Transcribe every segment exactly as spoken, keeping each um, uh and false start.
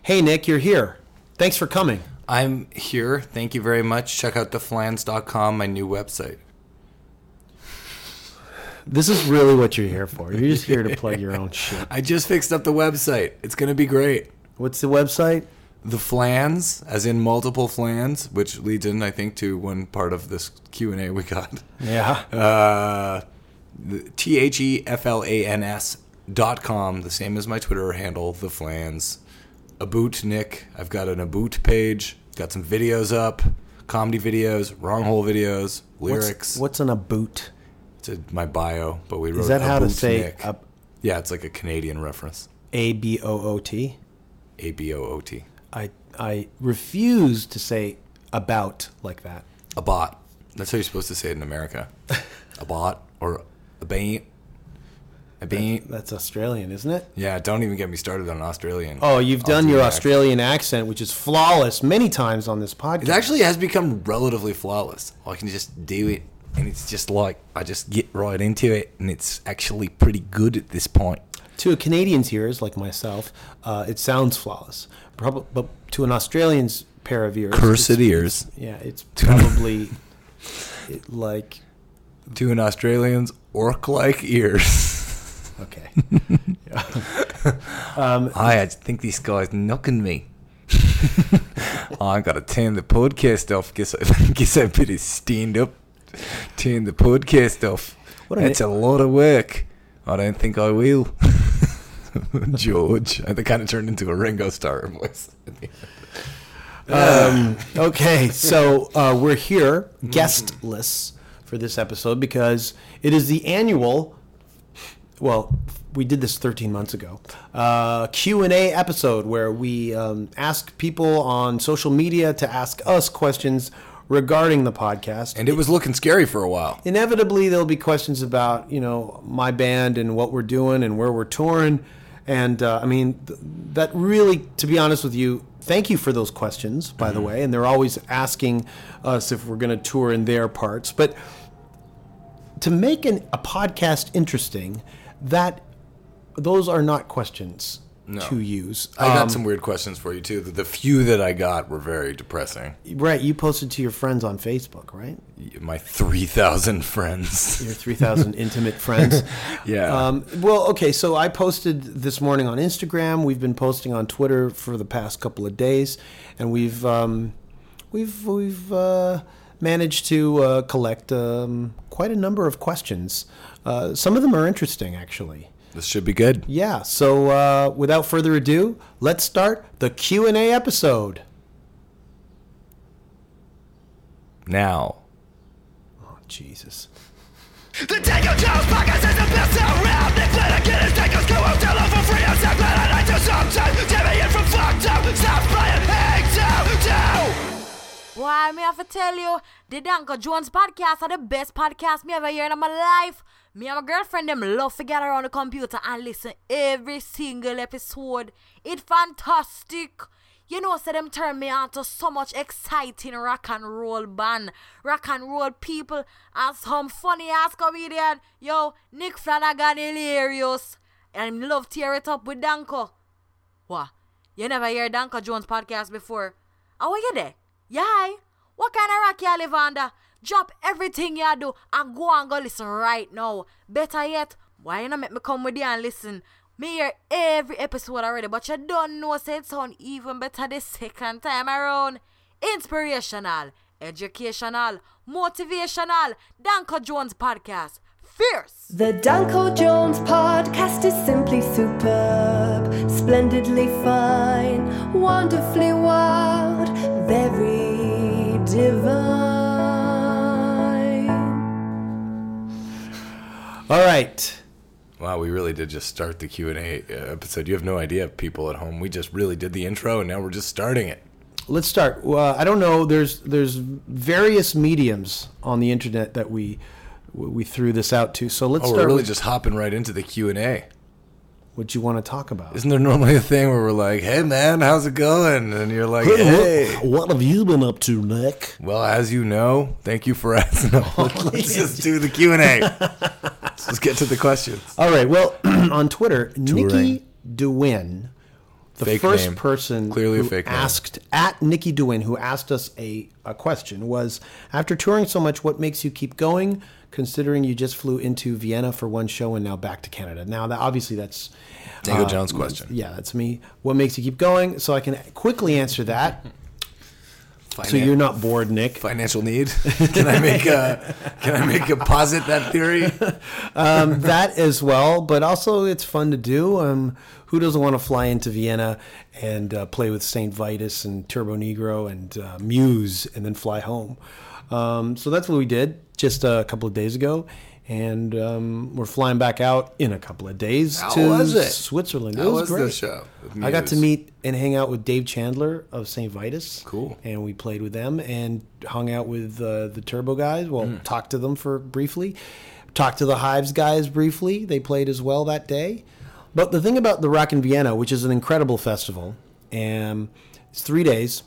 Hey, Nick, you're here. Thanks for coming. I'm here. Thank you very much. Check out the flans dot com, my new website. This is really what you're here for. You're just here to plug your own shit. I just fixed up the website. It's going to be great. What's the website? The Flans, as in multiple flans, which leads in, I think, to one part of this Q and A we got. Yeah. Uh, T H E F L A N S dot com, the same as my Twitter handle, The Flans. About Nick. I've got an About page. Got some videos up, comedy videos, wrong hole videos, lyrics. What's, what's an About? It's a, my bio, but we wrote Is that how to About say? Nick. A, Yeah, it's like a Canadian reference. A B O O T? A B O O T. I I refuse to say about like that. A bot. That's how you're supposed to say it in America. A bot or a baint. A baint. That's Australian, isn't it? Yeah, don't even get me started on Australian. Oh, you've I'll done do your that. Australian accent, which is flawless many times on this podcast. It actually has become relatively flawless. I can just do it, and it's just like, I just get right into it, and it's actually pretty good at this point. To a Canadian's ears, like myself, uh, it sounds flawless. Probably, but to an Australian's pair of ears, Cursed it's- ears. Yeah, it's probably it, like To an Australian's orc-like ears. okay. Yeah. um, Hi, I think this guy's knocking me. I got to turn the podcast off. Guess I guess I better stand up. Turn the podcast off. What a That's a lot of work. I don't think I will. George. I kind of turned into a Ringo Starr voice. um, okay, so uh, we're here guestless for this episode because it is the annual. Well, we did this thirteen months ago. Uh, Q and A episode where we um, ask people on social media to ask us questions regarding the podcast. And it was looking scary for a while. Inevitably, there'll be questions about, you know, my band and what we're doing and where we're touring. And, uh, I mean, th- that really, to be honest with you, thank you for those questions, by the way. And they're always asking us if we're going to tour in their parts. But to make an, a podcast interesting, that those are not questions No. to use. I got Um, some weird questions for you, too. The, the few that I got were very depressing. Right, you posted to your friends on Facebook, right? My three thousand friends. Your three thousand intimate friends. Yeah. Um, well, okay, so I posted this morning on Instagram. We've been posting on Twitter for the past couple of days, and we've um, we've we've uh, managed to uh, collect um, quite a number of questions. Uh, some of them are interesting, actually. This should be good. Yeah. So uh, without further ado, let's start the Q and A episode. Now. Oh, Jesus. The Tango Jones podcast is the best around. Nick Flanagan is Tango's co-host. Hello for free. I'm so glad I like to sometimes. Jamie in from fucked up. Stop playing Hangtown too. Why, me have to tell you, the Danko Jones podcast are the best podcast me ever heard in my life. Me and my girlfriend them love to get around the computer and listen every single episode. It's fantastic. You know, so them turn me on to so much exciting rock and roll band, rock and roll people, and some funny ass comedian. Yo, Nick Flanagan hilarious. And I love tear it up with Danko. What? You never hear Danko Jones podcast before? Oh, what you there? Yeah. What kind of rock you live under? Drop everything you do and go and go listen right now. Better yet, why you not make me come with you and listen? Me hear every episode already, but you don't know, say it sound even better the second time around. Inspirational, educational, motivational. Danko Jones podcast. Fierce. The Danko Jones podcast is simply superb, splendidly fine, wonderfully wild, very divine. All right. Wow, we really did just start the Q and A episode. You have no idea, people at home. We just really did the intro, and now we're just starting it. Let's start. Well, I don't know. There's there's various mediums on the internet that we we threw this out to. So let's Oh, start. we're really with just hopping right into the Q and A. what you want to talk about. Isn't there normally a thing where we're like, hey, man, how's it going? And you're like, hey. What have you been up to, Nick? Well, as you know, thank you for asking. No, let's just do the Q and A. Let's just get to the questions. All right. Well, on Twitter, Touring. Nikki DeWin the Fake first name. person Clearly a who fake name. asked at Nikki Dewin, who asked us a, a question was, after touring so much, what makes you keep going, considering you just flew into Vienna for one show and now back to Canada? Now, that obviously that's... Dango uh, Jones question. Yeah, that's me. What makes you keep going? So I can quickly answer that. Finan- So you're not bored, Nick. financial need. Can I make a Can I make a posit that theory? Um, that as well, but also it's fun to do. Um, who doesn't want to fly into Vienna and uh, play with Saint Vitus and Turbo Negro and uh, Muse and then fly home? Um, so that's what we did just a couple of days ago. And um, we're flying back out in a couple of days How to was it? Switzerland. How it was, was great. the show with I got to Muse? meet and hang out with Dave Chandler of Saint Vitus. Cool. And we played with them and hung out with uh, the Turbo guys. Well, Mm. talked to them for briefly. Talked to the Hives guys briefly. They played as well that day. But the thing about the Rock in Vienna, which is an incredible festival, and it's three days.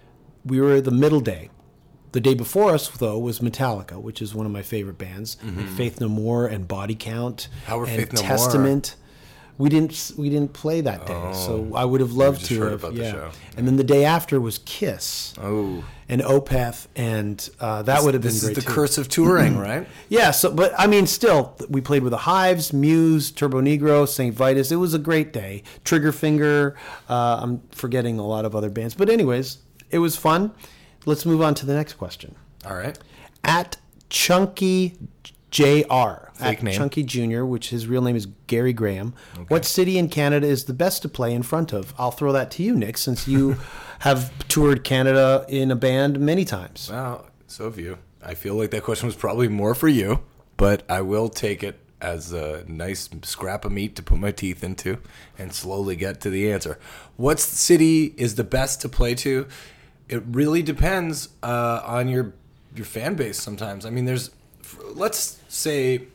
We were the middle day. The day before us, though, was Metallica, which is one of my favorite bands. And Faith No More and Body Count Mm-hmm. How were and Faith No More? Testament. We didn't we didn't play that day, so I would have loved just to heard have. about the yeah. show. And then the day after was Kiss Oh, and Opeth, and uh, that would have been this great is the too. curse of touring, right? Yeah, so but I mean, still, we played with the Hives, Muse, Turbo Negro, Saint Vitus. It was a great day. Triggerfinger. Uh, I'm forgetting a lot of other bands, but anyways, it was fun. Let's move on to the next question. All right. At Chunky J R, Fake at name. Chunky Junior, which his real name is Gary Graham. What city in Canada is the best to play in front of? I'll throw that to you, Nick, since you have toured Canada in a band many times. Well, so have you. I feel like that question was probably more for you, but I will take it as a nice scrap of meat to put my teeth into and slowly get to the answer. What city is the best to play to? It really depends uh, on your your fan base sometimes. I mean, there's, let's say,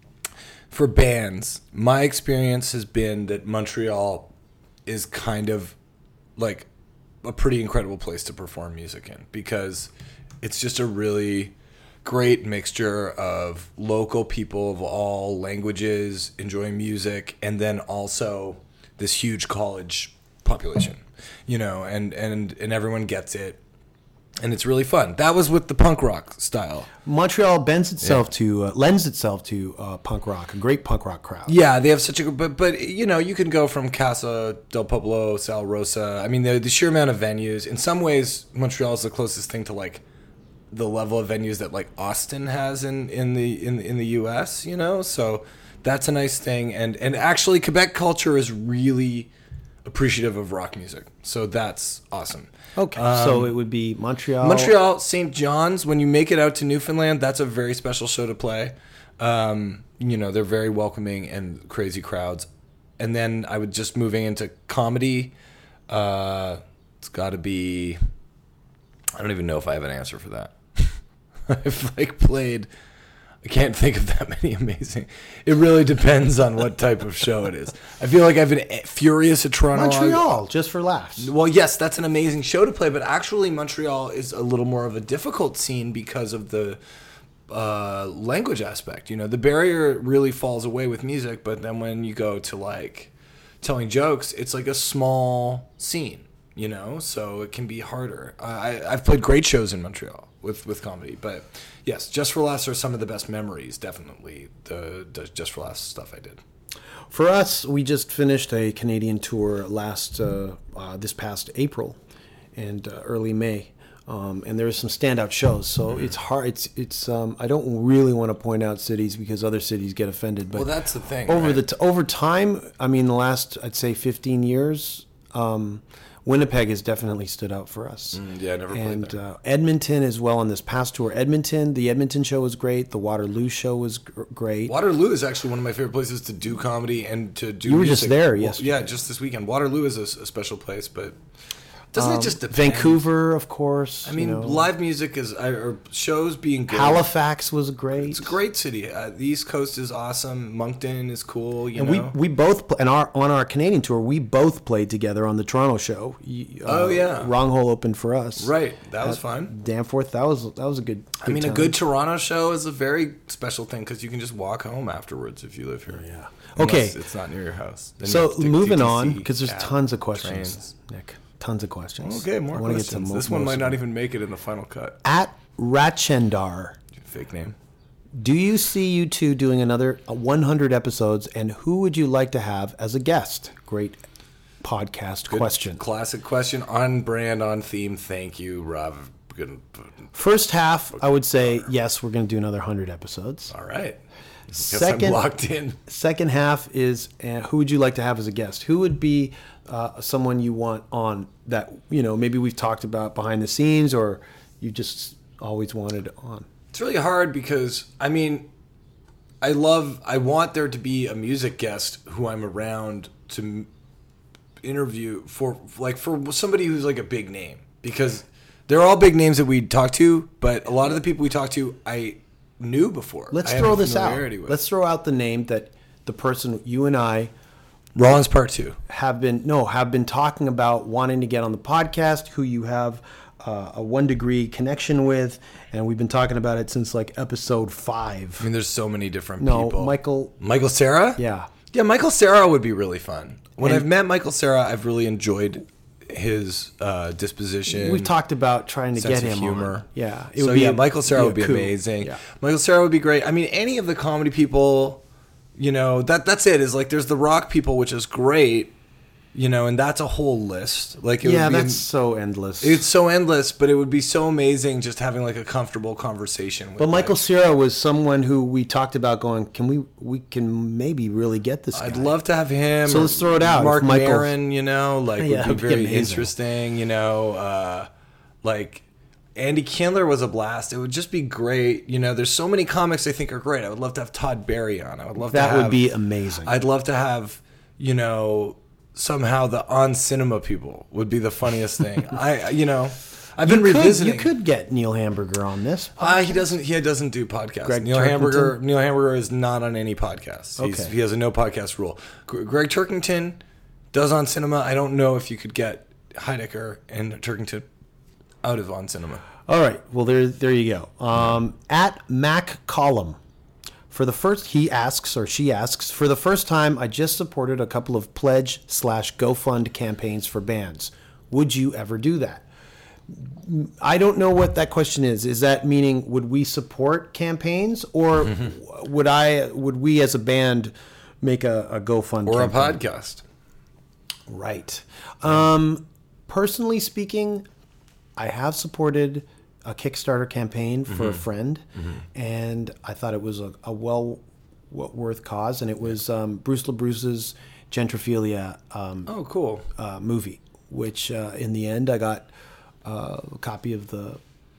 for bands, my experience has been that Montreal is kind of like a pretty incredible place to perform music in because it's just a really great mixture of local people of all languages enjoying music and then also this huge college population, you know, and, and, and everyone gets it. And it's really fun. That was with the punk rock style. Montreal bends itself to uh, lends itself to uh, punk rock, a great punk rock crowd. Yeah, they have such a but but you know you can go from Casa del Pueblo, Sal Rosa. I mean the, the sheer amount of venues. In some ways, Montreal is the closest thing to like the level of venues that like Austin has in, in the in in the U S. You know, so that's a nice thing. And and actually, Quebec culture is really appreciative of rock music, so that's awesome. Okay, Um, so it would be Montreal. Montreal, Saint John's, when you make it out to Newfoundland, that's a very special show to play. Um, you know, they're very welcoming and crazy crowds. And then I would just moving into comedy. Uh, it's got to be, I don't even know if I have an answer for that. I've like played, I can't think of that many amazing. It really depends on what type of show it is. I feel like I've been furious at Toronto. Montreal, just for laughs. Well, yes, that's an amazing show to play, but actually Montreal is a little more of a difficult scene because of the uh, language aspect. You know, the barrier really falls away with music, but then when you go to like telling jokes, it's like a small scene, you know, so it can be harder. I, I've played great shows in Montreal with, with comedy, but yes, Just for Laughs are some of the best memories, definitely, the, the Just for Laughs stuff I did. For us, we just finished a Canadian tour last uh, uh, this past April and uh, early May, um, and there were some standout shows. So it's hard. It's it's. Um, I don't really want to point out cities because other cities get offended. But Well, that's the thing, Over right? the t- over time, I mean, the last I'd say fifteen years, um, Winnipeg has definitely stood out for us. Mm, yeah, I never played and there. uh, Edmonton as well on this past tour. Edmonton, the Edmonton show was great. The Waterloo show was gr- great. Waterloo is actually one of my favorite places to do comedy and to do You were music. just there Well, yesterday. yeah, just this weekend. Waterloo is a, a special place, but Doesn't Um, it just depend? Vancouver, of course. I mean, you know. live music is uh, or shows being good. Halifax was great. It's a great city. Uh, the East Coast is awesome. Moncton is cool. You And know. we we both pl- and our on our Canadian tour, we both played together on the Toronto show. Y- Oh, yeah. Wrong Hole opened for us. right. That was At fun. Danforth, that was that was a good. I mean, time. a good Toronto show is a very special thing because you can just walk home afterwards if you live here. Yeah. Unless Okay. it's not near your house. Then you So have to take moving D T C, on, because there's cab, tons of questions, trains. Nick. Tons of questions. Okay, more I wanna questions. mo- This one most might of not them. even make it in the final cut. At Ratchendar, Fake name. do you see you two doing another one hundred episodes, and who would you like to have as a guest? Great podcast Good question. Classic question. On brand, on theme. Thank you, Rob. Good. First half, I would say yes, we're going to do another one hundred episodes. All right. Guess Second- I'm locked in. Second half is uh, who would you like to have as a guest? Who would be uh, someone you want on that, you know, maybe we've talked about behind the scenes or you just always wanted on? It's really hard because, I mean, I love, I want there to be a music guest who I'm around to m- interview for, like, for somebody who's like a big name. Because they're all big names that we talk to, but a lot of the people we talk to, I knew before. Let's I have throw a this out. familiarity with. Let's throw out the name that the person you and I Rollins Part Two. have been no have been talking about wanting to get on the podcast, who you have uh, a one degree connection with, and we've been talking about it since like episode five. I mean, there's so many different No, people. Michael. Michael Cera? Yeah. Yeah, Michael Cera would be really fun. When And- I've met Michael Cera, I've really enjoyed his uh, disposition. We've talked about trying to sense get of him humor. on. Yeah. It so would be yeah, a- Michael Cera a would be coup. amazing. Yeah. Michael Cera would be great. I mean, any of the comedy people, you know, that that's it. Is like there's the rock people, which is great, you know, and that's a whole list. Like it Yeah, would be that's so endless. it's so endless, but it would be so amazing just having like a comfortable conversation. With But Michael like, Cera was someone who we talked about going, can we we can maybe really get this guy. I'd love to have him. So let's throw it out. Mark If Michael's- Maron, you know, like Yeah, would be it'd be very amazing. interesting. You know, uh, like Andy Kindler was a blast. It would just be great. You know, there's so many comics I think are great. I would love to have Todd Barry on. I would love That to have, would be amazing. I'd love to have, you know, somehow the on cinema people would be the funniest thing. I, you know, I've been you could, revisiting. you could get Neil Hamburger on this. Uh, he doesn't. He doesn't do podcasts. Greg Neil Turkington? Hamburger. Neil Hamburger is not on any podcasts. He's, Okay. He has a no podcast rule. Gr- Greg Turkington does on cinema. I don't know if you could get Heidecker and Turkington out of on cinema. All right. Well, there, there you go. Um, at Mac Column, for the first, he asks or she asks, for the first time, I just supported a couple of pledge slash GoFund campaigns for bands. Would you ever do that? I don't know what that question is. Is that meaning would we support campaigns, or Mm-hmm. would I? Would we as a band make a, a GoFund Or campaign? a podcast. Right. Um, personally speaking, I have supported a Kickstarter campaign for a friend, and I thought it was a, a well w- worth cause, and it was um, Bruce LaBruce's Gentrophilia um, Oh, cool. uh, movie, which uh, in the end I got uh, a copy of the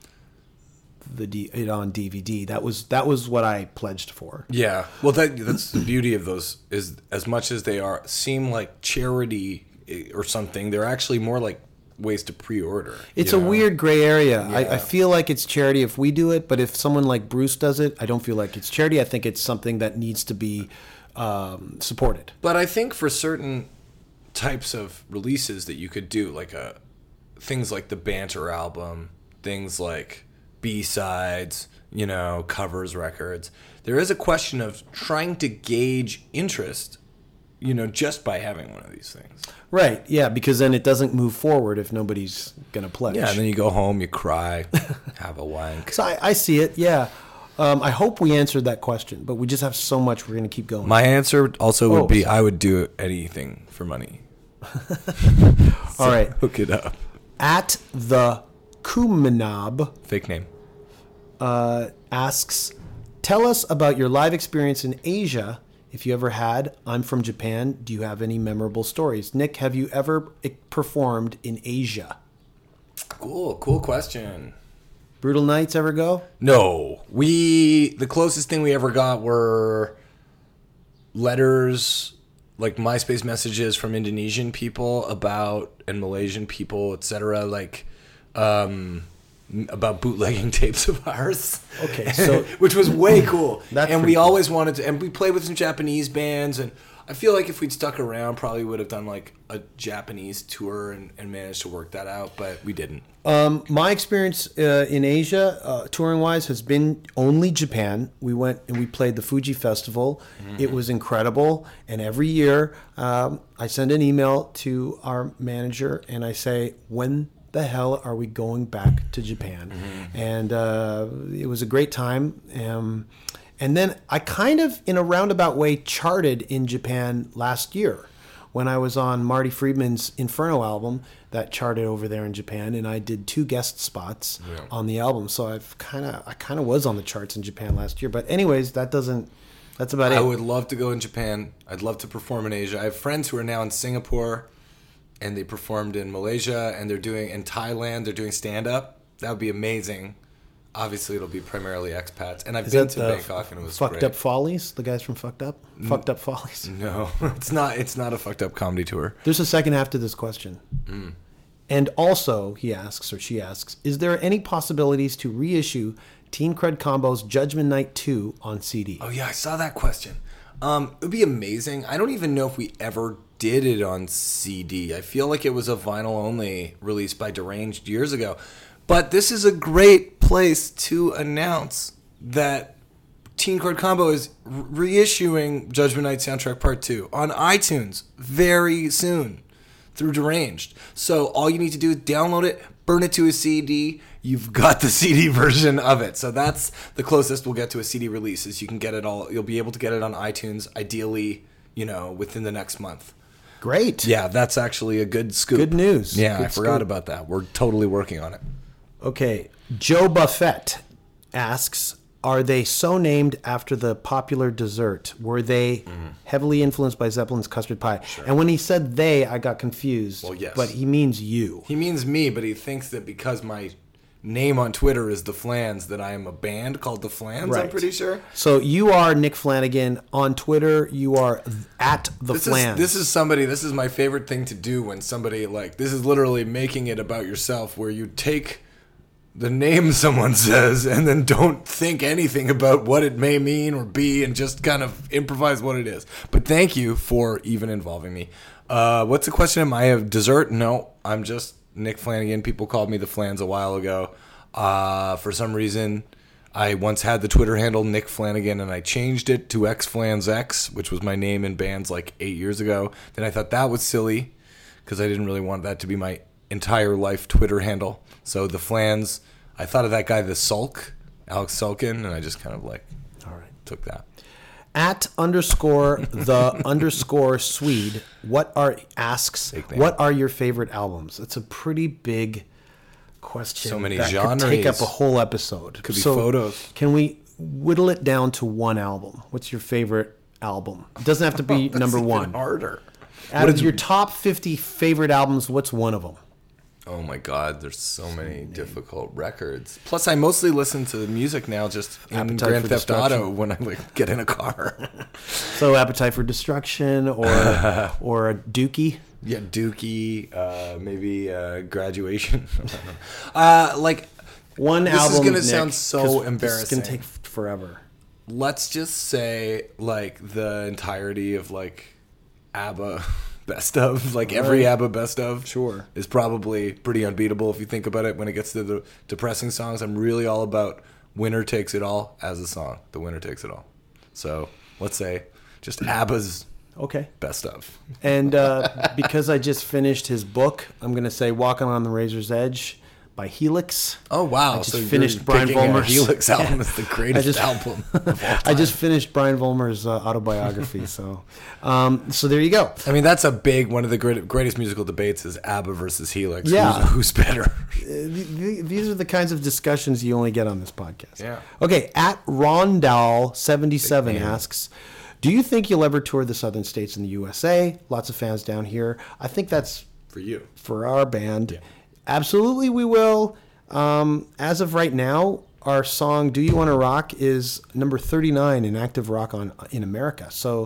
the D- it on D V D. That was that was what I pledged for. Yeah. Well, that that's the beauty of those is as much as they are seem like charity eh, or something, they're actually more like ways to pre-order. It's you a know? weird gray area. I, Yeah. I feel like it's charity if we do it, but if someone like Bruce does it, I don't feel like it's charity. I think it's something that needs to be um, supported. But I think for certain types of releases that you could do, like a things like the Banter album, things like B-sides, you know, covers records, there is a question of trying to gauge interest, you know, just by having one of these things. Right, yeah, because then it doesn't move forward if nobody's going to pledge. Yeah, and then you go home, you cry, have a wank. so I, I see it, yeah. Um, I hope we answered that question, but we just have so much we're going to keep going. My answer also would Oh, be sorry. I would do anything for money. All right. Hook it up. At the Kumanob Fake name. uh, asks, tell us about your live experience in Asia, if you ever had. I'm from Japan. Do you have any memorable stories? Nick, have you ever eh, performed in Asia? Cool, cool question. Brutal Nights ever go? No, we the closest thing we ever got were letters like MySpace messages from Indonesian people about and Malaysian people, et cetera. Like um, about bootlegging tapes of ours. Okay, so which was way cool. That's and pretty we cool. always wanted to, and we played with some Japanese bands, and I feel like if we'd stuck around, probably would have done like a Japanese tour and, and managed to work that out, but we didn't. Um, my experience uh, in Asia, uh, touring wise, has been only Japan. We went and we played the Fuji Festival. Mm-hmm. It was incredible. And every year, um, I send an email to our manager and I say, when the hell are we going back to Japan? Mm-hmm. And uh, it was a great time. Um, and then I kind of, in a roundabout way, charted in Japan last year when I was on Marty Friedman's Inferno album that charted over there in Japan, and I did two guest spots yeah. on the album. So I've kind of, I kind of was on the charts in Japan last year. But anyways, that doesn't, that's about it. I would love to go in Japan. I'd love to perform in Asia. I have friends who are now in Singapore, and they performed in Malaysia, and they're doing in Thailand. They're doing stand up. That would be amazing. Obviously, it'll be primarily expats, and I've Is been that to the Bangkok, and it was Fucked great. Up Follies, the guys from Fucked Up, Mm. Fucked Up Follies. No, it's not. It's not a fucked up comedy tour. There's a second half to this question. Mm. And also, he asks, or she asks, is there any possibilities to reissue Teen Cred Combo's Judgment Night two on C D? Oh yeah, I saw that question. Um, it would be amazing. I don't even know if we ever did it on C D. I feel like it was a vinyl only release by Deranged years ago. But this is a great place to announce that Teen Cred Combo is reissuing Judgment Night Soundtrack Part two on iTunes very soon through Deranged. So all you need to do is download it, burn it to a C D. You've got the C D version of it. So that's the closest we'll get to a C D release is you can get it all. You'll be able to get it on iTunes, ideally, you know, within the next month. Great. Yeah, that's actually a good scoop. Good news. Yeah, Good I forgot scoop. about that. We're totally working on it. Okay. Joe Buffett asks, are they so named after the popular dessert? Were they mm-hmm. heavily influenced by Zeppelin's custard pie? Sure. And when he said they, I got confused. Well, yes. But he means you. He means me, but he thinks that because my name on Twitter is The Flans, that I am a band called The Flans, right. I'm pretty sure. So you are Nick Flanagan. On Twitter, you are at The this Flans. Is, this is somebody, this is my favorite thing to do when somebody, like, this is literally making it about yourself, where you take the name someone says and then don't think anything about what it may mean or be and just kind of improvise what it is. But thank you for even involving me. Uh, what's the question? Am I a dessert? No, I'm just Nick Flanagan. People called me the Flans a while ago. Uh, for some reason, I once had the Twitter handle Nick Flanagan and I changed it to X Flans X, which was my name in bands like eight years ago. Then I thought that was silly because I didn't really want that to be my entire life Twitter handle. So the Flans, I thought of that guy, the Sulk, Alex Sulkin, and I just kind of like all right took that. At underscore the underscore Swede, what are asks what are your favorite albums? It's a pretty big question. So many that genres. Could take up a whole episode. Could be so photos. Can we whittle it down to one album? What's your favorite album? It doesn't have to be oh, number even one. Harder. Out of your top fifty favorite albums, what's one of them? Oh my God, there's so many difficult records. Plus, I mostly listen to music now just in Appetite Grand for Theft Destruction. Auto when I like get in a car. So Appetite for Destruction or or a Dookie? Yeah, Dookie, uh, maybe uh, Graduation. uh, like, One this album, is gonna Nick, sound so 'cause embarrassing. This is going to take forever. Let's just say, like, the entirety of, like, ABBA best of, like, every Right. ABBA best of Sure. is probably pretty unbeatable if you think about it. When it gets to the depressing songs, I'm really all about Winner Takes It All as a song. The Winner Takes It All. So, let's say just ABBA's Okay. best of. And uh, because I just finished his book, I'm going to say Walking on the Razor's Edge by Helix. Oh, wow. I just so you're finished Brian picking a Vollmer's Helix album Yeah. is the greatest I just- album of all time. I just finished Brian Vollmer's uh, autobiography. so um, so there you go. I mean, that's a big, one of the great, greatest musical debates is ABBA versus Helix. Yeah. Who's, who's better? Uh, th- th- these are the kinds of discussions you only get on this podcast. Yeah. Okay, at Rondal seventy-seven Big name. asks, do you think you'll ever tour the southern states in the U S A? Lots of fans down here. I think that's For you. for our band. Absolutely, we will. Um, as of right now, our song "Do You Want to Rock" is number thirty-nine in active rock on in America. So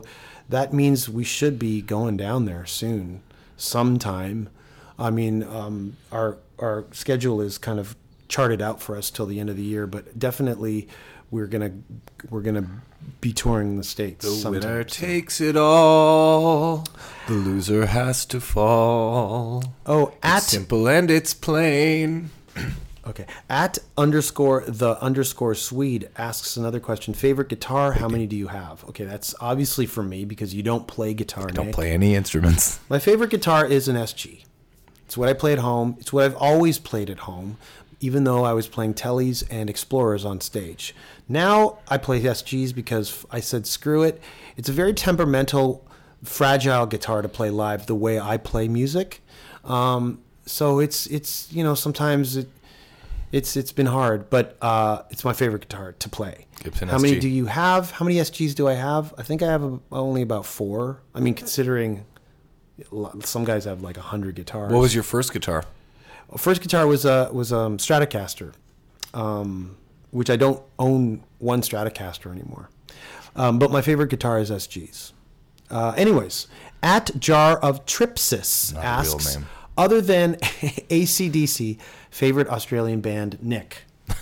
that means we should be going down there soon, sometime. I mean, um, our our schedule is kind of charted out for us till the end of the year, but definitely we're gonna we're gonna be touring the States. The sometime. winner takes it all. The loser has to fall. Oh, at It's simple and it's plain. okay, at underscore the underscore Swede asks another question. Favorite guitar? How many do you have? Okay, that's obviously for me because you don't play guitar. Don't Nick. play any instruments. My favorite guitar is an S G. It's what I play at home. It's what I've always played at home, even though I was playing Tellys and Explorers on stage. Now I play S Gs because I said, screw it. It's a very temperamental, fragile guitar to play live the way I play music. Um, so it's, it's you know, sometimes it, it's it's been hard, but uh, it's my favorite guitar to play. Gibson How S G. many do you have? How many S Gs do I have? I think I have a, only about four. I mean, considering some guys have like a hundred guitars. What was your first guitar? First guitar was a was a um, Stratocaster, um, which I don't own one Stratocaster anymore. Um, but my favorite guitar is S Gs. Uh, anyways, at Jar of Tripsis Not a real asks, name. other than A C D C, favorite Australian band, Nick.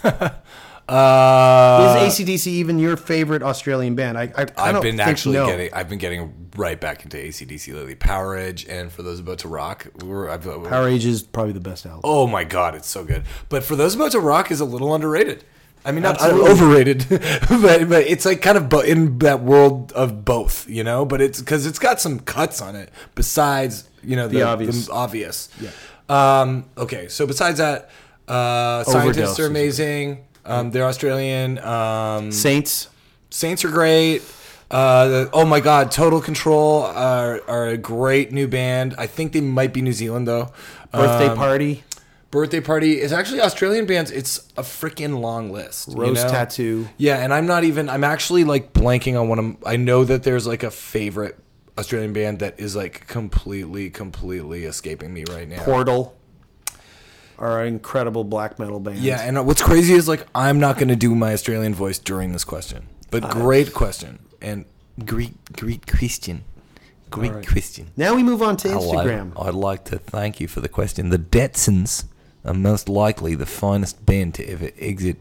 Uh, Is A C D C even your favorite Australian band? I, I, I I've don't been think actually no. getting. I've been getting right back into A C D C lately. Power Edge, and for those about to rock, we were. I've, Power Age is probably the best album. Oh my god, it's so good. But for those about to rock is a little underrated. I mean, not Absolutely. overrated, but but it's like kind of bo- in that world of both, you know. But it's because it's got some cuts on it. Besides, you know, the, The obvious. the obvious. Yeah. Um, okay, so besides that, uh, scientists Overdose are is amazing. Um, they're Australian. Um, Saints. Saints are great. Uh, the, oh my God, Total Control are, are a great new band. I think they might be New Zealand though. Birthday Um, Party. Birthday Party is actually Australian bands. It's a freaking long list. you Rose know? Tattoo. Yeah, and I'm not even. I'm actually like blanking on one of. I know that there's like a favorite Australian band that is like completely, completely escaping me right now. Portal. Are an incredible black metal band. Yeah, and what's crazy is like I'm not going to do my Australian voice during this question, but great question and great, great question, great All right. question. Now we move on to Hello. Instagram. I'd like to thank you for the question. The Detsons are most likely the finest band to ever exit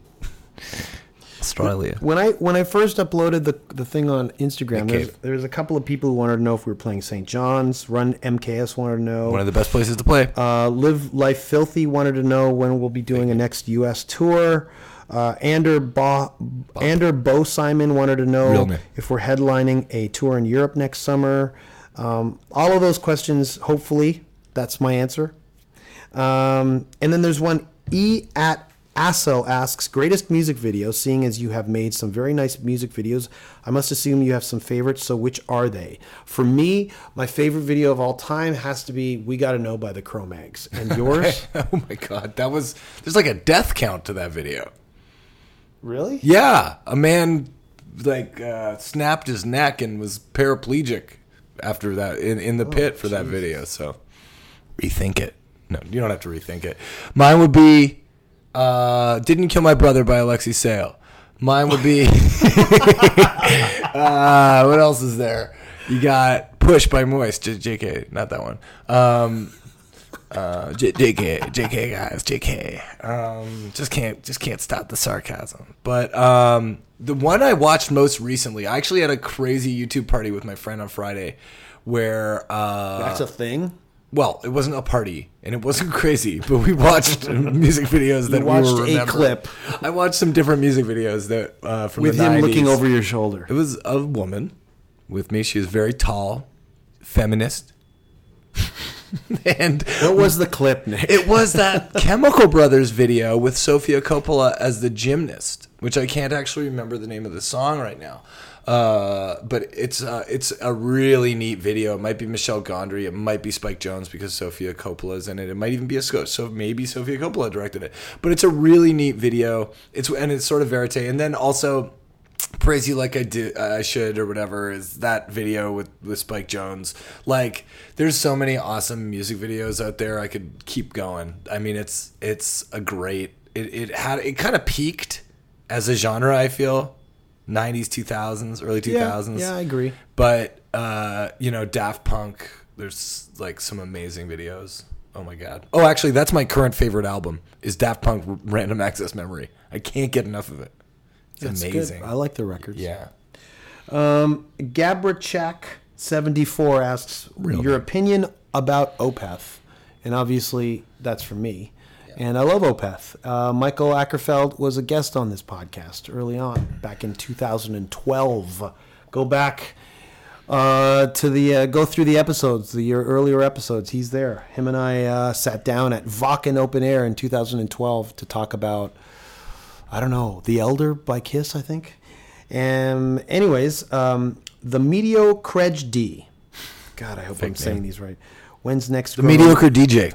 Australia. When I when I first uploaded the the thing on Instagram, The there's, cave. there's a couple of people who wanted to know if we were playing Saint John's. Run M K S wanted to know. One of the best places to play. Uh, Live Life Filthy wanted to know when we'll be doing a next U S tour. Uh, Ander Bo, Ander Bo Simon wanted to Real know name. if we're headlining a tour in Europe next summer. Um, all of those questions, hopefully, that's my answer. Um, and then there's one, E at Asso asks, greatest music video, seeing as you have made some very nice music videos, I must assume you have some favorites, so which are they? For me, my favorite video of all time has to be We Gotta Know by the Cro-Mags. And yours? Oh my God, that was there's like a death count to that video. Really? Yeah, a man like uh, snapped his neck and was paraplegic after that in, in the pit for that video. So rethink it. No, you don't have to rethink it. Mine would be uh, "Didn't Kill My Brother" by Alexi Sale. Mine would be uh, what else is there? You got "Push" by Moist. J- JK, not that one. Um, uh, J- JK, JK guys, J K. Um, just can't, just can't stop the sarcasm. But um, the one I watched most recently, I actually had a crazy YouTube party with my friend on Friday, where uh, That's a thing? well, it wasn't a party and it wasn't crazy, but we watched music videos that You watched we were a remembering. clip. I watched some different music videos that uh, from With the him nineties. looking over your shoulder. It was a woman with me. She was very tall, feminist. And What was the clip, Nick? it was that Chemical Brothers video with Sofia Coppola as the gymnast, which I can't actually remember the name of the song right now. Uh, but it's uh, it's a really neat video. It might be Michelle Gondry. It might be Spike Jonze because Sofia Coppola's in it. It might even be a Sco- so maybe Sofia Coppola directed it. But it's a really neat video. It's and it's sort of verite. And then also Praise You Like I Do, I Should, or whatever, is that video with, with Spike Jonze. Like, there's so many awesome music videos out there. I could keep going. I mean, it's it's a great. It it had it kind of peaked as a genre. I feel nineties, two thousands, early two thousands. Yeah, yeah, I agree. But, uh, you know, Daft Punk, there's like some amazing videos. Oh my God. Oh, actually, that's my current favorite album is Daft Punk Random Access Memory. I can't get enough of it. It's That's amazing. Good. I like the records. Yeah. Um, Gabrachak seventy-four asks Real your name. opinion about Opeth. And obviously, that's for me. And I love Opeth. Uh, Michael Ackerfeld was a guest on this podcast early on, back in two thousand twelve. Go back uh, to the uh, go through the episodes, the year earlier episodes. He's there. Him and I uh, sat down at Wacken Open Air in two thousand twelve to talk about, I don't know, The Elder by Kiss, I think. And anyways, um, the Mediocred D. God, I hope Fake I'm saying name. these right. When's next? The Mediocre D J.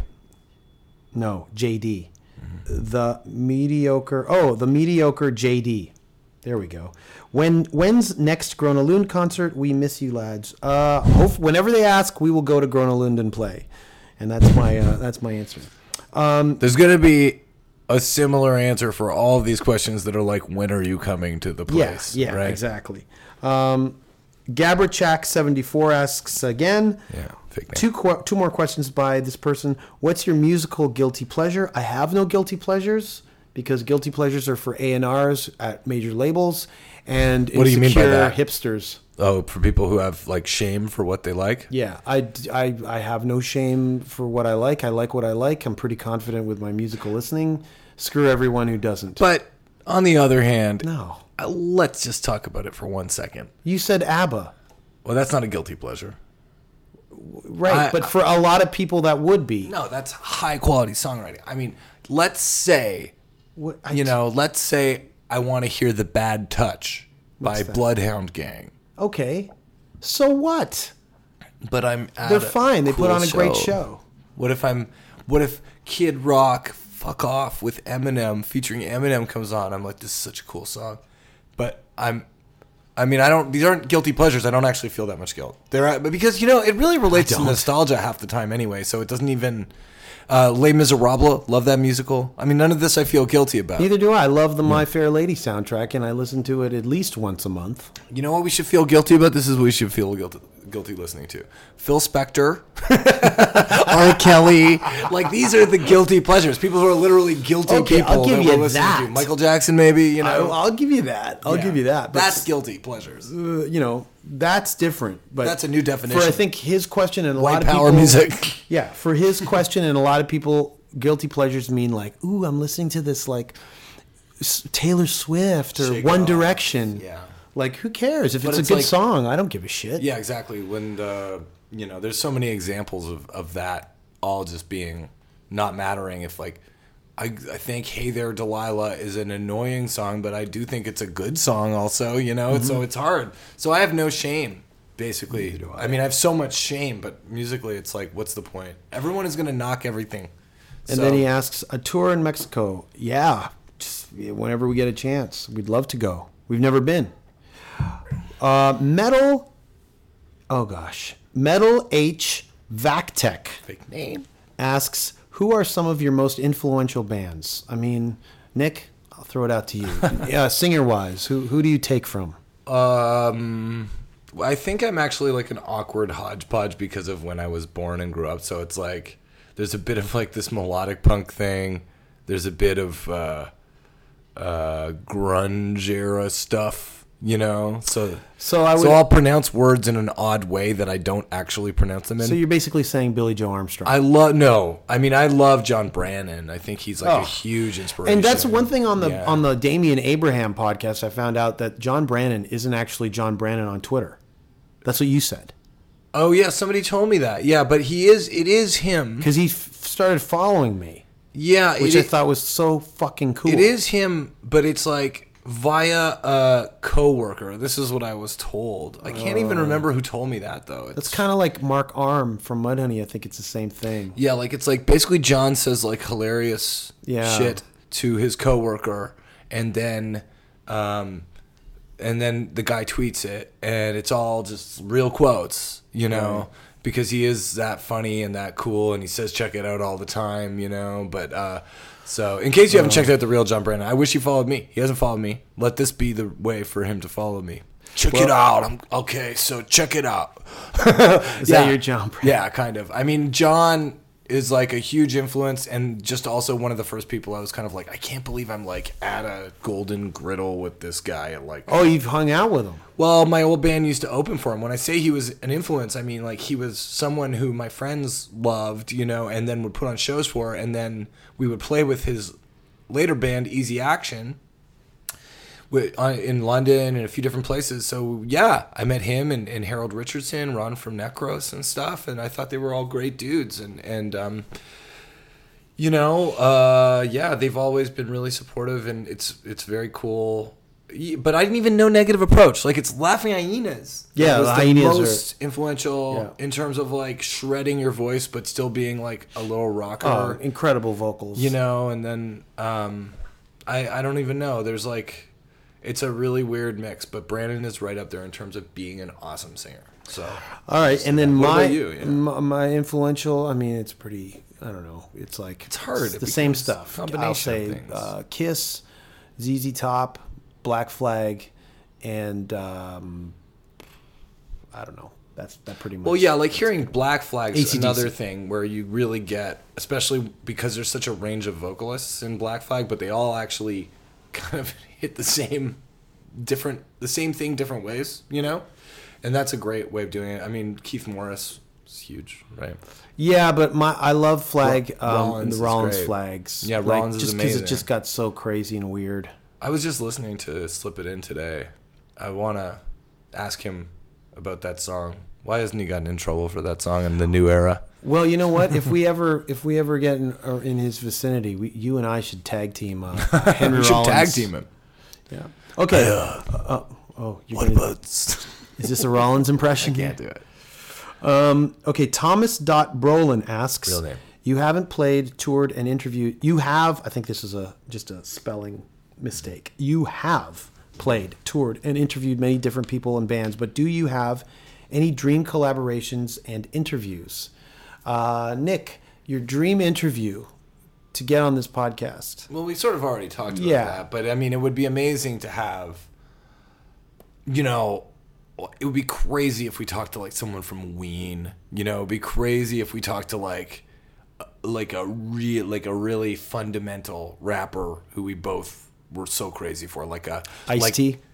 No, J D. The mediocre. Oh, the mediocre J D. There we go. When when's next Grona Lund concert? We miss you, lads. Uh, hope, whenever they ask, we will go to Grona Lund and play, and that's my uh, that's my answer. Um, There's going to be a similar answer for all of these questions that are like, when are you coming to the place? yeah, yeah, right? exactly. Um, Gabrachak seventy-four asks again. Yeah, fake name. Two qu- two more questions by this person. What's your musical guilty pleasure? I have no guilty pleasures because guilty pleasures are for A and Rs at major labels and What do you mean by insecure that? hipsters. Oh, for people who have like shame for what they like? Yeah, I, I, I have no shame for what I like. I like what I like. I'm pretty confident with my musical listening. Screw everyone who doesn't. But on the other hand, no. uh, let's just talk about it for one second. You said ABBA. Well, that's not a guilty pleasure. Right, I- but for a lot of people that would be. No, that's high quality songwriting. I mean, let's say, What, I, you know, let's say I want to hear The Bad Touch by What's that? Bloodhound Gang. Okay. So what? But I'm at They're a fine. They put cool on a great show. What if I'm what if Kid Rock Fuck Off with Eminem featuring Eminem comes on? I'm like, this is such a cool song. But I'm I mean, I don't these aren't guilty pleasures. I don't actually feel that much guilt. They're but because you know, it really relates to don't. nostalgia half the time anyway, so it doesn't even uh, Les Miserables, love that musical. I mean, none of this I feel guilty about. Neither do I. I love the My Fair Lady soundtrack, and I listen to it at least once a month. You know what we should feel guilty about? This is what we should feel guilty, guilty listening to. Phil Spector, R. Kelly. Like, these are the guilty pleasures. People who are literally guilty Okay, people I'll give that you we're listening that. to. Michael Jackson, maybe, you I, know. I'll give you that. I'll Yeah. give you that. But, That's guilty pleasures. uh, you know, that's different. But That's a new definition. For, I think, his question and a White lot of power people, music. Yeah, for his question and a lot of people, guilty pleasures mean like, ooh, I'm listening to this like S- Taylor Swift or Shake it One off. Direction. Yeah. Like, who cares? If But it's, it's a good like- song, I don't give a shit. Yeah, exactly. When the, you know, there's so many examples of, of that all just being not mattering. If like, I, I think Hey There Delilah is an annoying song, but I do think it's a good song also, you know, Mm-hmm. so it's hard. So I have no shame, basically. I. I mean, I have so much shame, but musically it's like, what's the point? Everyone is going to knock everything. And So- then he asks, a tour in Mexico. Yeah, just whenever we get a chance. We'd love to go. We've never been. Uh, Metal, oh gosh. Metal H Vactech Fake name. asks, who are some of your most influential bands? I mean, Nick, I'll throw it out to you. Yeah, singer-wise, who who do you take from? Um, I think I'm actually like an awkward hodgepodge because of when I was born and grew up. So it's like there's a bit of like this melodic punk thing. There's a bit of uh, uh, grunge era stuff, you know. So So I would. so I'll pronounce words in an odd way that I don't actually pronounce them in. so you're basically saying Billy Joe Armstrong. I love no. I mean, I love John Brannon. I think he's like Oh. a huge inspiration. And that's one thing on the Yeah. on the Damian Abraham podcast. I found out that John Brannon isn't actually John Brannon on Twitter. That's what you said Oh yeah, somebody told me that. Yeah, but he is. It is him. because he f- started following me, Yeah, which it I is- thought was so fucking cool. It is him, but it's like via a coworker. This is what I was told. I can't even remember who told me that though. It's, It's kind of like Mark Arm from Mudhoney. I think it's the same thing. yeah, like it's like basically John says like hilarious Yeah. shit to his coworker, and then, um, and then the guy tweets it, and it's all just real quotes, you know. because he is that funny and that cool, and he says check it out all the time, you know. But uh, so in case you haven't checked out The Real John Brandon, I wish he followed me. He hasn't followed me. Let this be the way for him to follow me. Check well, it out. I'm okay. So check it out. Is yeah. that your John Brandon? Yeah, kind of. I mean, John is like a huge influence, and just also one of the first people I was kind of like, I can't believe I'm like at a Golden Griddle with this guy. Like, oh, you've hung out with him? Well, my old band used to open for him. When I say he was an influence, I mean like he was someone who my friends loved, you know, and then would put on shows for, and then we would play with his later band, Easy Action, in London and a few different places. So yeah, I met him and, and Harold Richardson, Ron from Necros and stuff, and I thought they were all great dudes. And and um, you know, uh, yeah, they've always been really supportive, and it's it's very cool. But I didn't even know Negative Approach. Like, it's Laughing Hyenas. Yeah, was the the Hyenas most are, influential yeah. in terms of like shredding your voice, but still being like a little rocker. Oh, incredible vocals. You know, and then um, I I don't even know. There's like. It's a really weird mix, but Brandon is right up there in terms of being an awesome singer. So, all right, and then what my, about you? Yeah. my my influential. I mean, it's pretty. I don't know. It's like it's hard. It's it the same stuff. Combination I'll say of things. Uh, Kiss, Z Z Top, Black Flag, and um, I don't know. That's that pretty much. Well, yeah, like hearing Black Flag's A C D C. another thing where you really get, especially because there's such a range of vocalists in Black Flag, but they all actually kind of hit the same different the same thing different ways, you know? And that's a great way of doing it. I mean, Keith Morris is huge, right? Yeah, but my I love Flag, Ro- um, Rollins the Rollins is great. flags. Yeah, like, Rollins is just because amazing. it just got so crazy and weird. I was just listening to Slip It In today. I want to ask him about that song. Why hasn't he gotten in trouble for that song in the new era? Well, you know what? If we ever if we ever get in, or in his vicinity, we, you and I should tag team uh, Henry we should Rollins. tag team him. Yeah. Okay. I, uh, uh, oh, you're What gonna, about... is this a Rollins impression? I can't do it. Um, okay, Thomas Dot Brolin asks, Real name. You haven't played, toured, and interviewed. You have, I think this is a just a spelling mistake. You have played, toured, and interviewed many different people and bands, but do you have any dream collaborations and interviews? Uh, Nick, your dream interview to get on this podcast. Well, we sort of already talked about Yeah. that, but I mean, it would be amazing to have, you know, it would be crazy if we talked to like someone from Ween, you know, it'd be crazy if we talked to like, like a real, like a really fundamental rapper who we both were so crazy for, like a Ice-T? like,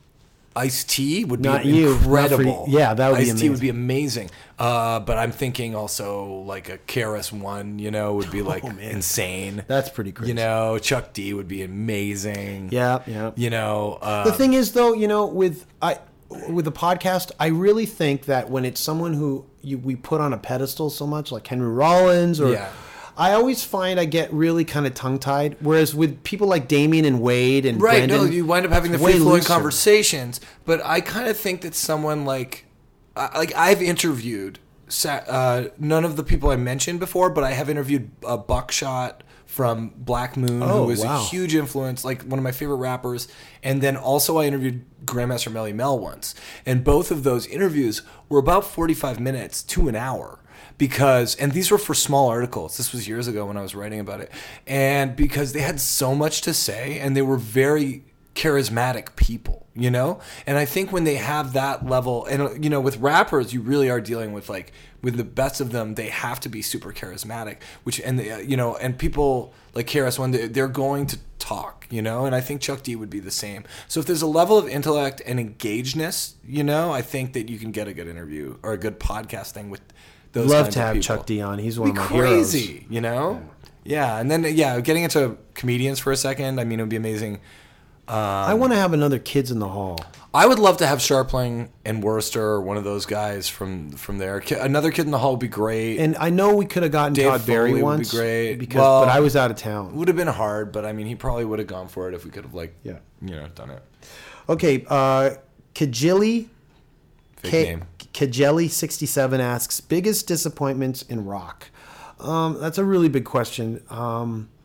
Ice-T would be Not you, not for incredible. you. Yeah, that would be Ice-T would amazing. be amazing. Uh, but I'm thinking also like a K R S One, you know, would be like Oh, man. insane. That's pretty crazy. You know, Chuck D would be amazing. Yeah, yeah. You know, uh, The thing is, though, you know, with I with the podcast, I really think that when it's someone who you, we put on a pedestal so much, like Henry Rollins, or Yeah. I always find I get really kind of tongue tied. Whereas with people like Damien and Wade and right? Brendan, No, you wind up having the it's way free flowing looser. conversations. But I kind of think that someone like, uh, like I've interviewed sa- uh, none of the people I mentioned before, but I have interviewed uh, Buckshot from Black Moon, Oh, who was wow. a huge influence, like one of my favorite rappers. And then also I interviewed Grandmaster Melly Mel once. And both of those interviews were about forty-five minutes to an hour. Because, and these were for small articles. This was years ago when I was writing about it. And because they had so much to say and they were very charismatic people, you know? And I think when they have that level, and, you know, with rappers, you really are dealing with like, with the best of them, they have to be super charismatic, which, and, they, uh, you know, and people like K R S One, they're going to talk, you know? And I think Chuck D would be the same. So if there's a level of intellect and engagedness, you know, I think that you can get a good interview or a good podcast thing with those Love kinds to of have people. Chuck D on. He's one It'd of be my crazy, heroes. you know? Yeah. And then, yeah, getting into comedians for a second, I mean, it would be amazing. Um, I want to have another Kids in the Hall. I would love to have Sharpling and Worcester, or one of those guys from, from there. Ki- Another Kid in the Hall would be great. And I know we could have gotten Dave Todd Berry Foley would be once, great. because Well, but I was out of it town. would have been hard, but I mean, he probably would have gone for it if we could have, like, Yeah. you know, done it. Okay, uh, Kajili Fake K- name. Kajeli sixty-seven asks, biggest disappointments in rock? Um, that's a really big question. Um,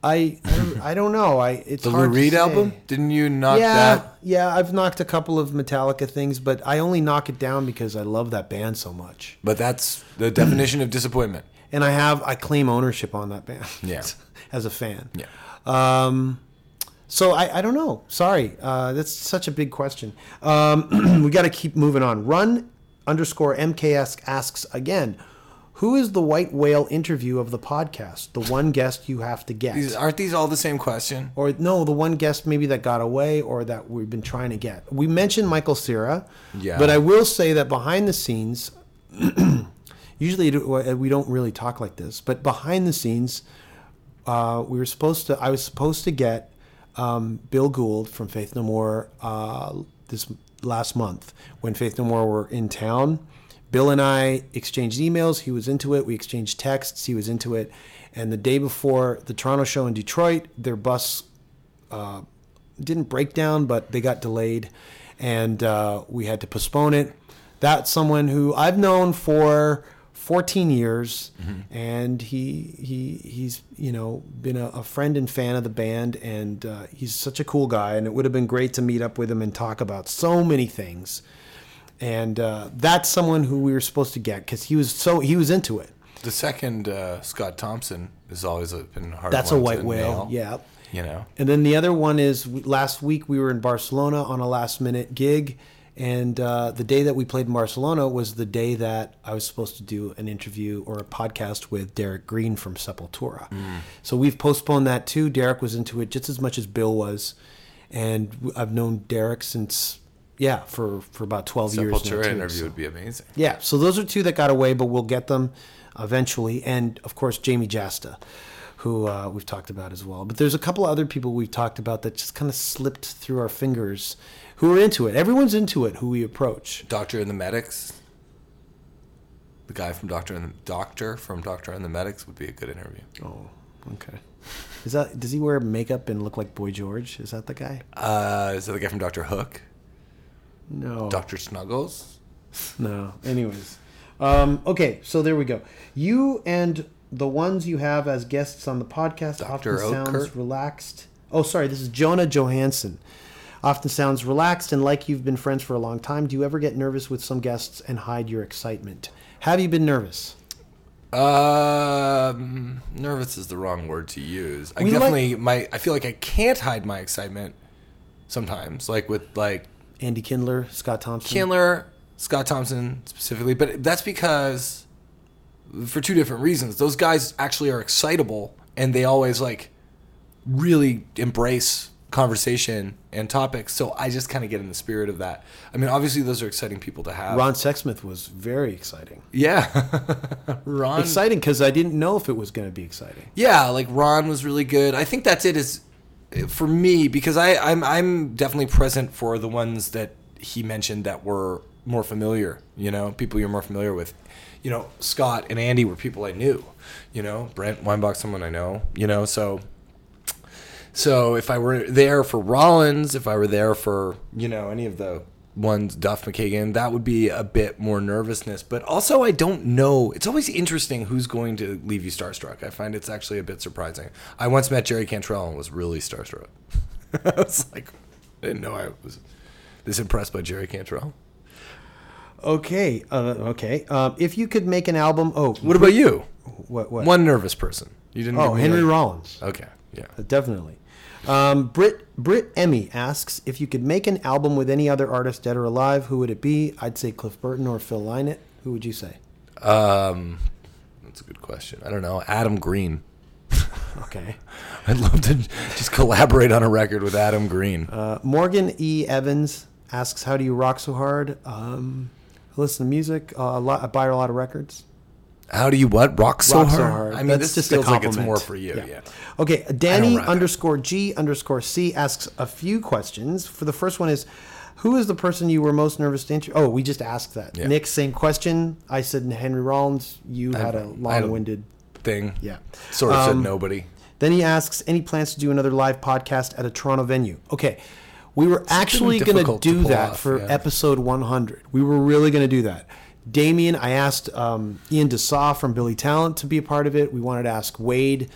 I I don't, I don't know. I it's The Lou hard to Reed say. album? Didn't you knock Yeah, that? yeah. I've knocked a couple of Metallica things, but I only knock it down because I love that band so much, But that's the definition of disappointment. and I have I claim ownership on that band. Yeah. as a fan. Yeah. Um, so I, I don't know. Sorry, uh, that's such a big question. Um, we got to keep moving on. Run underscore M K S asks again, who is the white whale interview of the podcast? The one guest you have to get. These, aren't these all the same question? Or no, the one guest maybe that got away or that we've been trying to get. We mentioned Michael Cera, Yeah. but I will say that behind the scenes, usually we don't really talk like this, but behind the scenes, uh, we were supposed to. I was supposed to get um, Bill Gould from Faith No More uh, this last month when Faith No More were in town. Bill and I exchanged emails. He was into it. We exchanged texts. He was into it. And the day before the Toronto show in Detroit, their bus uh, didn't break down, but they got delayed, and uh, we had to postpone it. That's someone who I've known for fourteen years, mm-hmm. and he he he's you know been a, a friend and fan of the band, and uh, he's such a cool guy. And it would have been great to meet up with him and talk about so many things. And uh, that's someone who we were supposed to get because he was so he was into it. The second uh, Scott Thompson has always been hard. That's a one white to whale, nail, yeah. You know. And then the other one is we, last week we were in Barcelona on a last minute gig, and uh, the day that we played in Barcelona was the day that I was supposed to do an interview or a podcast with Derek Green from Sepultura. Mm. So we've postponed that too. Derek was into it just as much as Bill was, and I've known Derek since. Yeah, for, for about twelve years now. Sepultura too, interview so. would be amazing. Yeah, so those are two that got away, but we'll get them eventually. And, of course, Jamie Jasta, who uh, we've talked about as well. But there's a couple other people we've talked about that just kind of slipped through our fingers who are into it. Everyone's into it who we approach. Doctor and the Medics. The guy from Doctor and the Doctor from Doctor and the Medics would be a good interview. Oh, okay. Is that does he wear makeup and look like Boy George? Is that the guy? Uh, is that the guy from Doctor Hook? No. Doctor Snuggles? No. Anyways. Um, okay, so there we go. You and the ones you have as guests on the podcast Doctor often sounds Oatkirk? relaxed. Oh, sorry. This is Jonah Johansson. Often sounds relaxed and like you've been friends for a long time. Do you ever get nervous with some guests and hide your excitement? Have you been nervous? Um, nervous is the wrong word to use. I We definitely my. I feel like I can't hide my excitement sometimes, like with like Andy Kindler, Scott Thompson. Kindler, Scott Thompson specifically, but that's because for two different reasons. Those guys actually are excitable, and they always like really embrace conversation and topics. So I just kind of get in the spirit of that. I mean, obviously those are exciting people to have. Ron Sexsmith was very exciting. Yeah, Ron. Exciting because I didn't know if it was going to be exciting. Yeah, like Ron was really good. I think that's it. Is for me because I I'm I'm definitely present for the ones that he mentioned that were more familiar. You know, people you're more familiar with. You know, Scott and Andy were people I knew. You know, Brent Weinbach, someone I know. You know, so. So if I were there for Rollins, if I were there for, you know, any of the ones, Duff McKagan, that would be a bit more nervousness. But also I don't know. It's always interesting who's going to leave you starstruck. I find it's actually a bit surprising. I once met Jerry Cantrell and was really starstruck. I was like, I didn't know I was this impressed by Jerry Cantrell. Okay, uh, okay. Um, if you could make an album... Oh, What about you? What? What? One nervous person. You didn't Oh, give me Henry like- Rollins. Okay, yeah. Uh, Definitely. Um, Brit Brit Emmy asks, if you could make an album with any other artist, dead or alive, who would it be? I'd say Cliff Burton or Phil Lynott. Who would you say? Um, that's a good question. I don't know. Adam Green. Okay. I'd love to just collaborate on a record with Adam Green. Uh, Morgan E. Evans asks, how do you rock so hard? Um, I listen to music. Uh, a lot, I buy a lot of records. How do you what? Rock so Rock hard? so hard. I mean, That's this just feels a like it's compliment. more for you. Yeah. Yeah. Okay, Danny rock it. underscore G underscore C asks a few questions. For the first one is, who is the person you were most nervous to interview? Oh, we just asked that. Yeah. Nick, same question. I said Henry Rollins. You had a I had a long-winded... Thing. Yeah. Sort of said Um, nobody. Then he asks, any plans to do another live podcast at a Toronto venue? Okay, we were actually going to difficult to do pull that off, for yeah. episode one hundred. We were really going to do that. Damien, I asked um, Ian DeSaw from Billy Talent to be a part of it. We wanted to ask Wade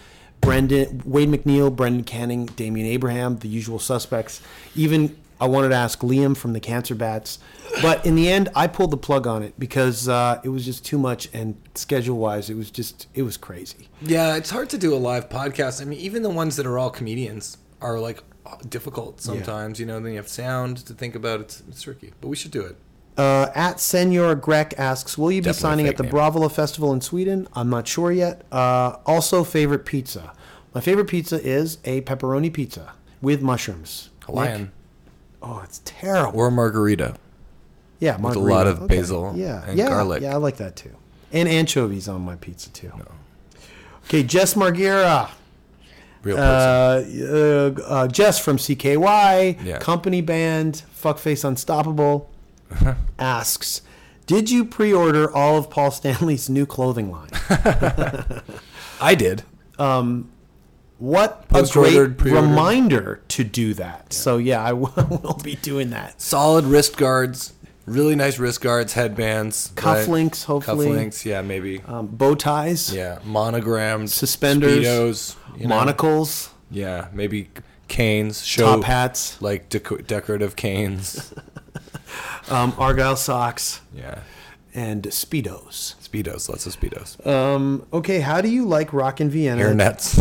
Brendan, Wade McNeil, Brendan Canning, Damian Abraham, the usual suspects. Even I wanted to ask Liam from the Cancer Bats. But in the end, I pulled the plug on it because uh, it was just too much, and schedule-wise, it was just, it was crazy. Yeah, it's hard to do a live podcast. I mean, even the ones that are all comedians are, like, difficult sometimes. Yeah. You know, then you have sound to think about. It's, it's tricky. But we should do it. Uh, at Senor Grek asks, will you be Definitely signing a at the fake name. Bravula Festival in Sweden? I'm not sure yet. Uh, also, favorite pizza. My favorite pizza is a pepperoni pizza with mushrooms. Hawaiian. Nick? Oh, it's terrible. Or margarita. Yeah, With margarita. a lot of Okay. basil yeah. and yeah, garlic. Yeah, I like that too. And anchovies on my pizza too. No. Okay, Jess Margera. Real person. Uh, uh, uh, Jess from C K Y, Yeah. company band, Fuckface Unstoppable, asks, did you pre-order all of Paul Stanley's new clothing line? I did. What a Post-ordered, great pre-ordered. reminder to do that. So yeah, I will will be doing that. Solid wrist guards. Really nice wrist guards, headbands. right? Cufflinks, hopefully. Cufflinks, yeah, maybe. Um, bow ties, Yeah, monogrammed. suspenders, Speedos. You know. monocles, Yeah, maybe canes. Show, top hats, Like deco- decorative canes. um, Argyle socks, Yeah. and Speedos. Speedos, lots of Speedos. Um, okay, how do you like Rockin' Vienna? Hair nets.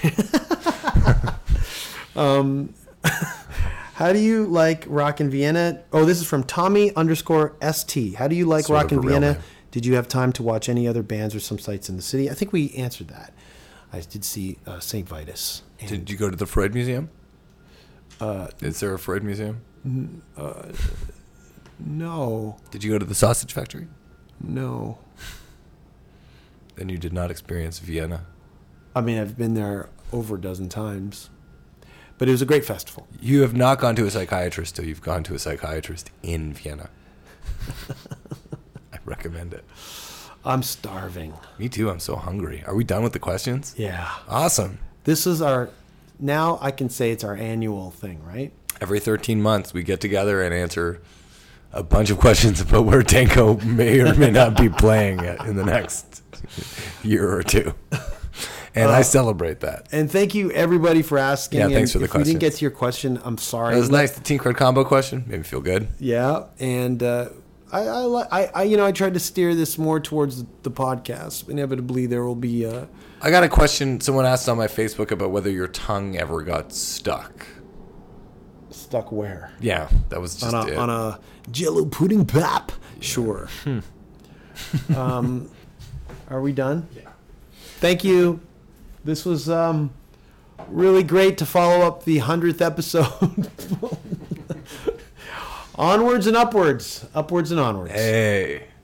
How do you like Rockin' Vienna? Oh, this is from Tommy underscore ST. How do you like Sort of Rockin' a real Vienna? name. Did you have time to watch any other bands or some sites in the city? I think we answered that. I did see uh, Saint Vitus. And Did you go to the Freud Museum? Uh, Is there a Freud Museum? no, Did you go to the Sausage Factory? no. Then you did not experience Vienna. I mean, I've been there over a dozen times. But it was a great festival. You have not gone to a psychiatrist till you've gone to a psychiatrist in Vienna. I recommend it. I'm starving. Me too. I'm so hungry. Are we done with the questions? Yeah. Awesome. This is our, now I can say it's our annual thing, right? Every thirteen months, we get together and answer a bunch of questions about where Danko may or may not be playing in the next year or two. And I celebrate that. And thank you, everybody, for asking. Yeah, thanks and for the if we didn't get questions. to your question, I'm sorry. That was nice. The Teen Card combo question made me feel good. Yeah, and uh, I, I, li- I, I, you know, I tried to steer this more towards the podcast. Inevitably, there will be. Uh, I got a question. Someone asked on my Facebook about whether your tongue ever got stuck. stuck where Yeah, that was just on a it. on a Jello pudding pap. Sure. um, are we done? Yeah. Thank you. This was um, really great to follow up the hundredth episode. Onwards and upwards, upwards and onwards. Hey.